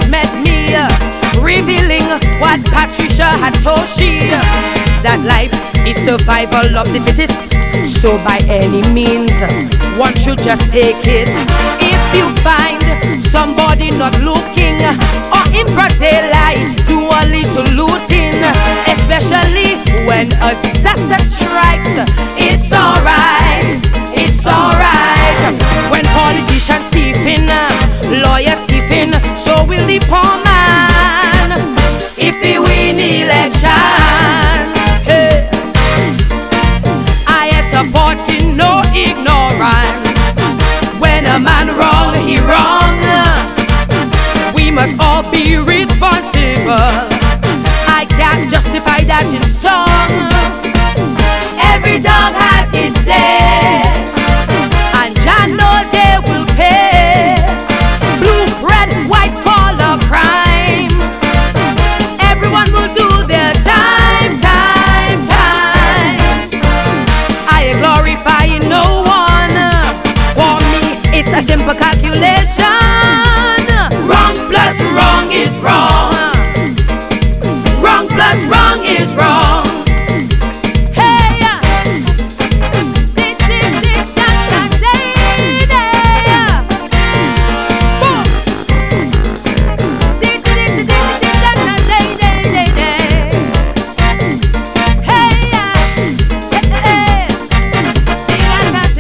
met me, revealing what Patricia had told she, that life is survival of the fittest. So by any means, one should just take it. If you find somebody not looking, or in broad daylight, do a little looting, especially when a disaster strikes. It's alright, it's alright. When politicians thieving, lawyers thieving, so will the poor man if he win election. Hey. I am supporting no ignorance. When a man wrong, he wrong. We must all be responsible. I can't justify that in song. Every dog has its day, and Jah know they will pay. Blue, red, white collar crime. Everyone will do their time, time, time. I ain't glorifying no one. For me, it's a simple calculation. Wrong plus wrong is wrong. Wrong plus wrong is wrong. Hey, tick, tick, tick, tack, tack, day, day. Boom. Tick, tick, tick, tick, tack, tack, day, day, day, day. Hey, hey, hey, tick, tack,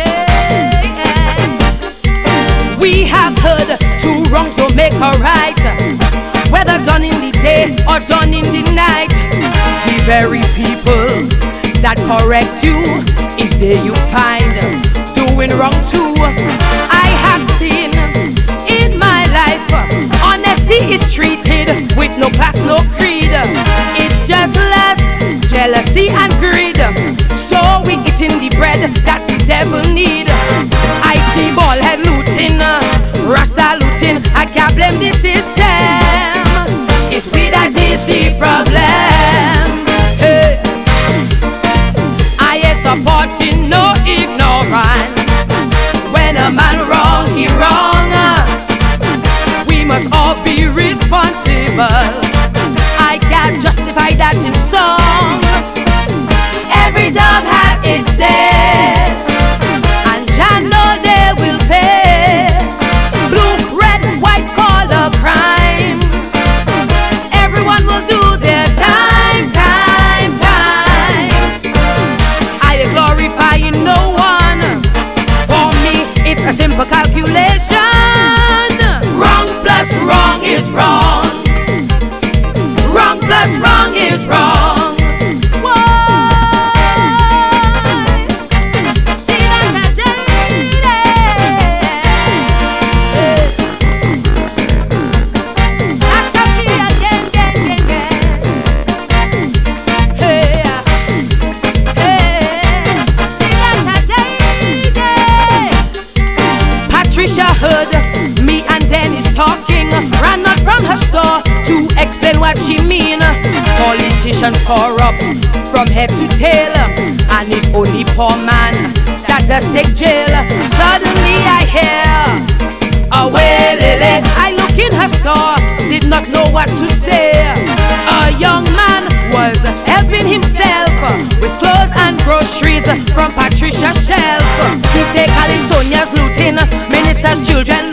day. We have heard two wrongs will make a right, whether done in the day or done in the night. The very people that correct you is there you find doing wrong too. I have seen in my life honesty is treated with no class, no creed. It's just lust, jealousy and greed. So we eating the bread that the devil need. I see bald head looting, Rasta looting. I can't blame the system. It's we that is the problem. Hey. I am supporting no ignorance. When a man wrong, he wrong. We must all be responsible. I can't justify that in song. Every dog has its day, and Jah know they will pay. Blue, red, white collar crime. Everyone will do their time, time, time. I ain't glorifying no one. For me, it's a simple calculation. Wrong plus wrong is wrong. Wrong plus wrong is wrong. Patricia heard me and Dennis talking, ran out from her store to explain what she mean. Politicians corrupt from head to tail, and it's only poor man that does take jail. Suddenly I hear, away lele. I look in her store, did not know what to say. A young man was helping himself with clothes and groceries from Patricia's shelf. He said California's looting, ministers' children